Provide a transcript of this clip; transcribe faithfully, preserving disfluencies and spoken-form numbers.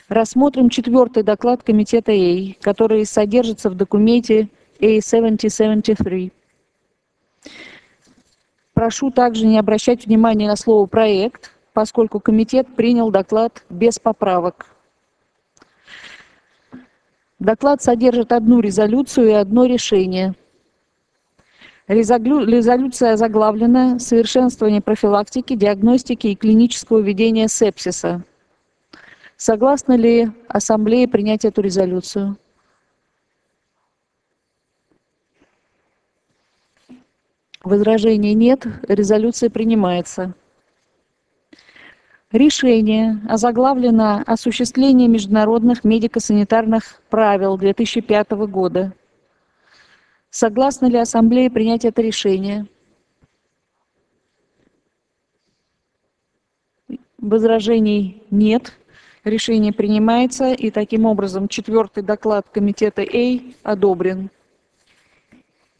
Рассмотрим четвертый доклад Комитета А, который содержится в документе А семьдесят семьдесят три. Прошу также не обращать внимания на слово «проект», поскольку комитет принял доклад без поправок. Доклад содержит одну резолюцию и одно решение. Резолюция озаглавлена «Совершенствование профилактики, диагностики и клинического ведения сепсиса». Согласна ли Ассамблея принять эту резолюцию? Возражений нет. Резолюция принимается. Решение озаглавлено «Осуществление международных медико-санитарных правил две тысячи пятого года». Согласна ли Ассамблея принять это решение? Возражений нет. Решение принимается, и таким образом четвертый доклад Комитета А одобрен.